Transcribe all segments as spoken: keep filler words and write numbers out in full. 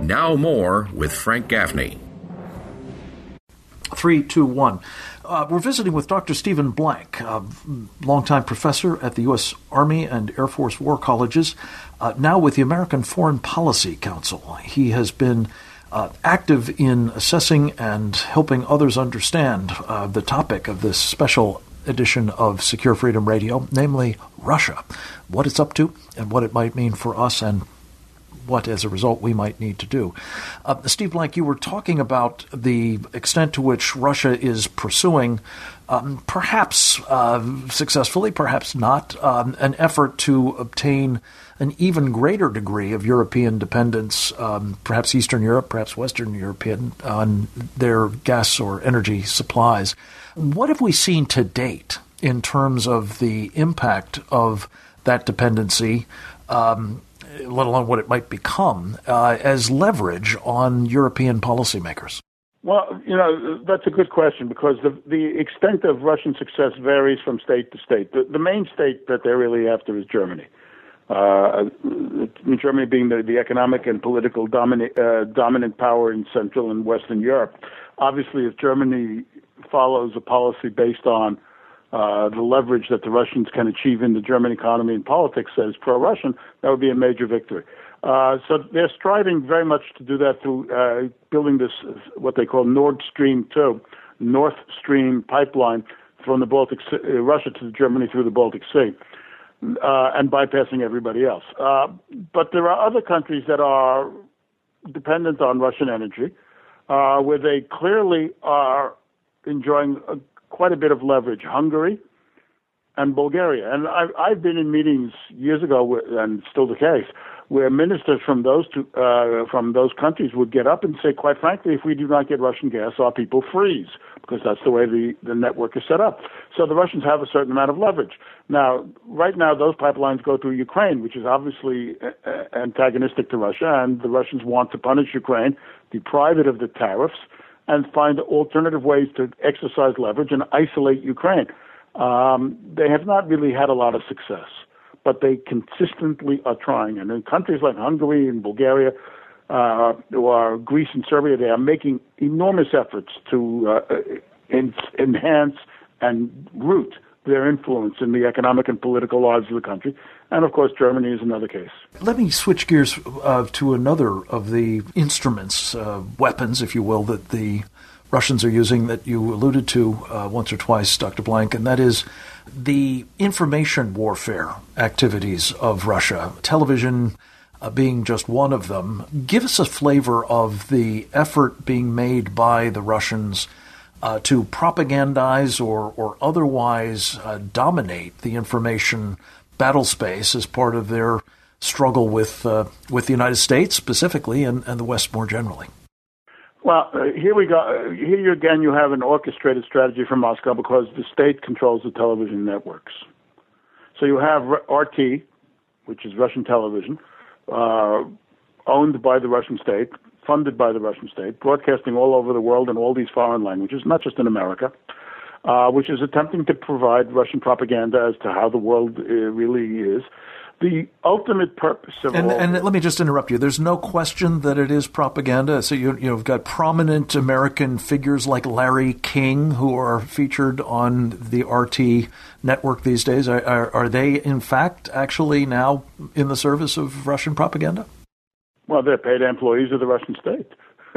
Now more with Frank Gaffney. Three, two, one. Uh, we're visiting with Doctor Stephen Blank, a longtime professor at the U S Army and Air Force War Colleges, uh, now with the American Foreign Policy Council. He has been uh, active in assessing and helping others understand uh, the topic of this special edition of Secure Freedom Radio, namely Russia, what it's up to and what it might mean for us and what, as a result, we might need to do. Uh, Steve Blank, you were talking about the extent to which Russia is pursuing, um, perhaps uh, successfully, perhaps not, um, an effort to obtain an even greater degree of European dependence, um, perhaps Eastern Europe, perhaps Western European, on their gas or energy supplies. What have we seen to date in terms of the impact of that dependency, um, let alone what it might become, uh, as leverage on European policymakers? Well, you know, that's a good question because the the extent of Russian success varies from state to state. The, the main state that they're really after is Germany. Uh, Germany being the, the economic and political domina- uh, dominant power in Central and Western Europe. Obviously, if Germany follows a policy based on Uh, the leverage that the Russians can achieve in the German economy and politics as pro-Russian, that would be a major victory. Uh, so they're striving very much to do that through uh, building this, what they call Nord Stream two, North Stream pipeline from the Baltic Sea, uh, Russia to Germany through the Baltic Sea, uh, and bypassing everybody else. Uh, but there are other countries that are dependent on Russian energy, uh, where they clearly are enjoying a quite a bit of leverage, Hungary and Bulgaria. And I've, I've been in meetings years ago, and still the case, where ministers from those two, uh, from those countries would get up and say, quite frankly, if we do not get Russian gas, our people freeze, because that's the way the, the network is set up. So the Russians have a certain amount of leverage. Now, right now, those pipelines go through Ukraine, which is obviously antagonistic to Russia, and the Russians want to punish Ukraine, deprive it of the tariffs, and find alternative ways to exercise leverage and isolate Ukraine. Um, they have not really had a lot of success, but they consistently are trying. And in countries like Hungary and Bulgaria, uh, or Greece and Serbia, they are making enormous efforts to uh, in- enhance and root their influence in the economic and political lives of the country. And, of course, Germany is another case. Let me switch gears uh, to another of the instruments, uh, weapons, if you will, that the Russians are using that you alluded to uh, once or twice, Doctor Blank, and that is the information warfare activities of Russia, television uh, being just one of them. Give us a flavor of the effort being made by the Russians Uh, to propagandize or, or otherwise uh, dominate the information battle space as part of their struggle with uh, with the United States specifically and, and the West more generally. Well, uh, here we go. Here you, again, you have an orchestrated strategy from Moscow because the state controls the television networks. So you have R T, which is Russian television, uh, owned by the Russian state, funded by the Russian state, broadcasting all over the world in all these foreign languages, not just in America, uh, which is attempting to provide Russian propaganda as to how the world uh, really is. The ultimate purpose of and, all and let me just interrupt you. There's no question that it is propaganda. So you, you've got prominent American figures like Larry King who are featured on the R T network these days. Are, are, are they, in fact, actually now in the service of Russian propaganda? Well, they're paid employees of the Russian state.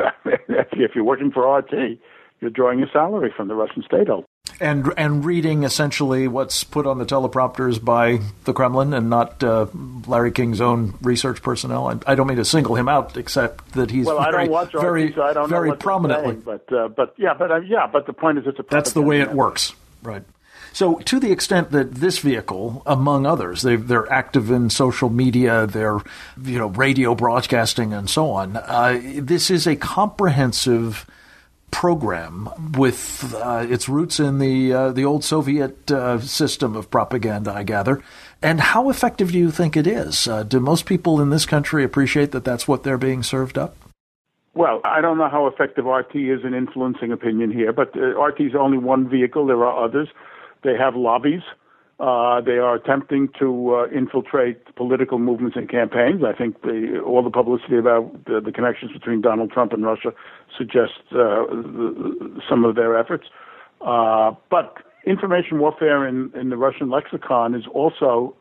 If you're working for R T, you're drawing a salary from the Russian state. And and reading essentially what's put on the teleprompters by the Kremlin and not uh, Larry King's own research personnel. I, I don't mean to single him out, except that he's well, very, I don't watch R T, very, so I don't very know what prominently. Saying, but uh, but yeah, but uh, yeah, but the point is, it's a that's the way it works, right? So to the extent that this vehicle, among others, they, they're active in social media, they're, you know, radio broadcasting and so on, uh, this is a comprehensive program with uh, its roots in the uh, the old Soviet uh, system of propaganda, I gather. And how effective do you think it is? Uh, do most people in this country appreciate that that's what they're being served up? Well, I don't know how effective R T is in influencing opinion here, but uh, R T is only one vehicle. There are others. They have lobbies. Uh, they are attempting to uh, infiltrate political movements and campaigns. I think the, all the publicity about the, the connections between Donald Trump and Russia suggests uh, the, some of their efforts. Uh, but information warfare in, in the Russian lexicon is also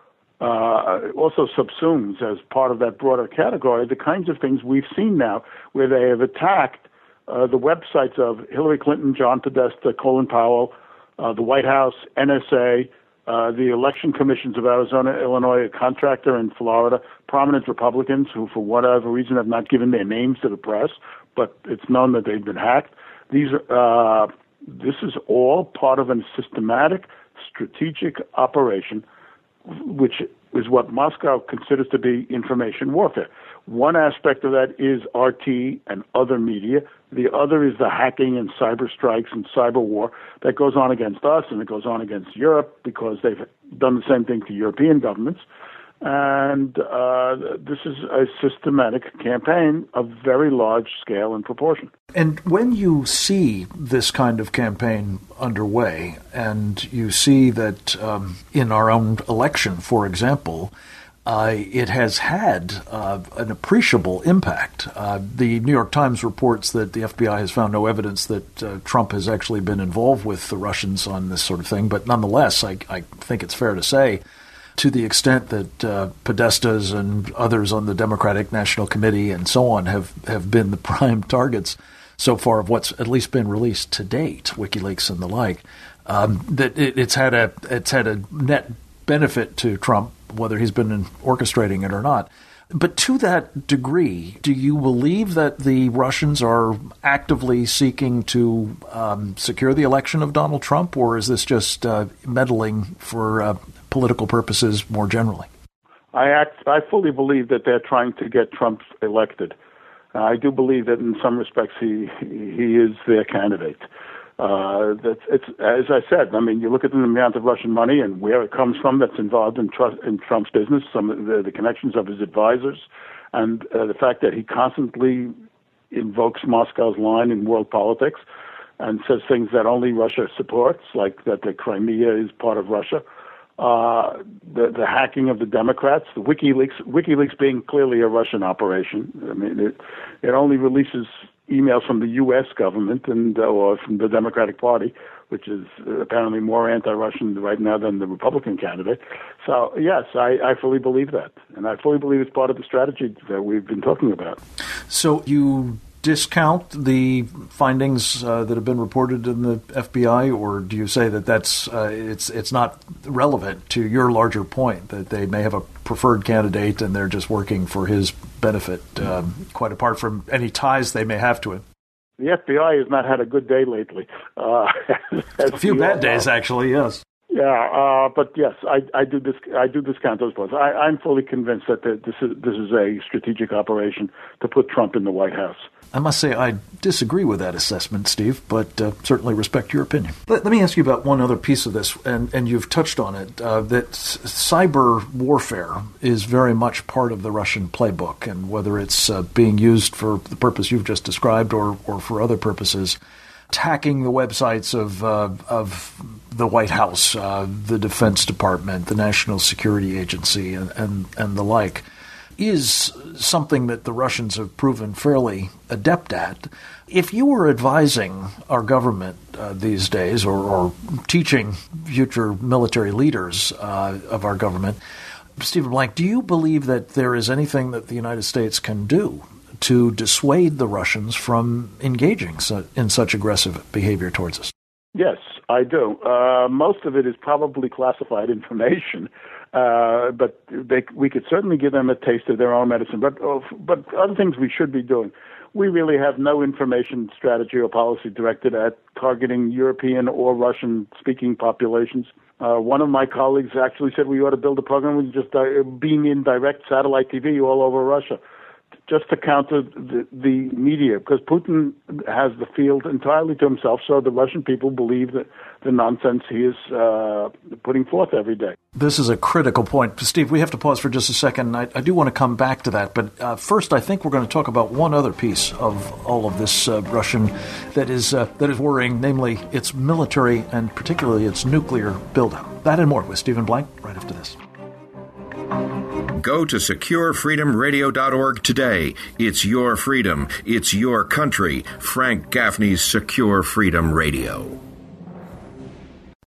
uh, also subsumes as part of that broader category the kinds of things we've seen now, where they have attacked uh, the websites of Hillary Clinton, John Podesta, Colin Powell, uh, the White House, N S A. Uh, the election commissions of Arizona, Illinois, a contractor in Florida, prominent Republicans who, for whatever reason, have not given their names to the press, but it's known that they've been hacked. These, uh, this is all part of a systematic, strategic operation, which is what Moscow considers to be information warfare. One aspect of that is R T and other media. The other is the hacking and cyber strikes and cyber war that goes on against us and it goes on against Europe because they've done the same thing to European governments. And uh, this is a systematic campaign of very large scale and proportion. And when you see this kind of campaign underway, and you see that um, in our own election, for example, uh, it has had uh, an appreciable impact. Uh, the New York Times reports that the F B I has found no evidence that uh, Trump has actually been involved with the Russians on this sort of thing. But nonetheless, I, I think it's fair to say, to the extent that uh, Podestas and others on the Democratic National Committee and so on have, have been the prime targets so far of what's at least been released to date, WikiLeaks and the like, um, that it, it's had a it's had a net benefit to Trump, whether he's been orchestrating it or not. But to that degree, do you believe that the Russians are actively seeking to um, secure the election of Donald Trump, or is this just uh, meddling for uh, political purposes more generally? I act, I fully believe that they're trying to get Trump elected. Uh, I do believe that in some respects he he is their candidate. Uh, that's it's as I said. I mean, you look at the amount of Russian money and where it comes from that's involved in, trust, in Trump's business, some of the, the connections of his advisors, and uh, the fact that he constantly invokes Moscow's line in world politics and says things that only Russia supports, like that the Crimea is part of Russia. Uh, the, the hacking of the Democrats, the WikiLeaks, WikiLeaks being clearly a Russian operation. I mean, it, it only releases emails from the U S government and uh, or from the Democratic Party, which is apparently more anti-Russian right now than the Republican candidate. So, yes, I, I fully believe that. And I fully believe it's part of the strategy that we've been talking about. So you discount the findings uh, that have been reported in the F B I, or do you say that that's uh, it's it's not relevant to your larger point that they may have a preferred candidate and they're just working for his benefit, um, quite apart from any ties they may have to it? The F B I has not had a good day lately. Uh, a few bad days, actually, yes. Yeah, uh, but yes, I, I do dis- I do discount those points. I, I'm fully convinced that the, this is this is a strategic operation to put Trump in the White House. I must say I disagree with that assessment, Steve, but uh, certainly respect your opinion. Let, let me ask you about one other piece of this, and, and you've touched on it, uh, that s- cyber warfare is very much part of the Russian playbook, and whether it's uh, being used for the purpose you've just described or, or for other purposes, attacking the websites of uh, of the White House, uh, the Defense Department, the National Security Agency, and, and, and the like, is something that the Russians have proven fairly adept at. If you were advising our government uh, these days, or, or teaching future military leaders uh, of our government, Stephen Blank, do you believe that there is anything that the United States can do to dissuade the Russians from engaging su- in such aggressive behavior towards us? Yes, I do. Uh, most of it is probably classified information. Uh, but they, we could certainly give them a taste of their own medicine. But uh, but other things we should be doing. We really have no information strategy or policy directed at targeting European or Russian-speaking populations. Uh, one of my colleagues actually said we ought to build a program with just uh, beam in direct satellite T V all over Russia, just to counter the, the media, because Putin has the field entirely to himself, so the Russian people believe that the nonsense he is uh, putting forth every day. This is a critical point. Steve, we have to pause for just a second. I, I do want to come back to that, but uh, first I think we're going to talk about one other piece of all of this uh, Russian that is uh, that is worrying, namely its military and particularly its nuclear buildup. That and more with Stephen Blank right after this. Go to secure freedom radio dot org today. It's your freedom. It's your country. Frank Gaffney's Secure Freedom Radio.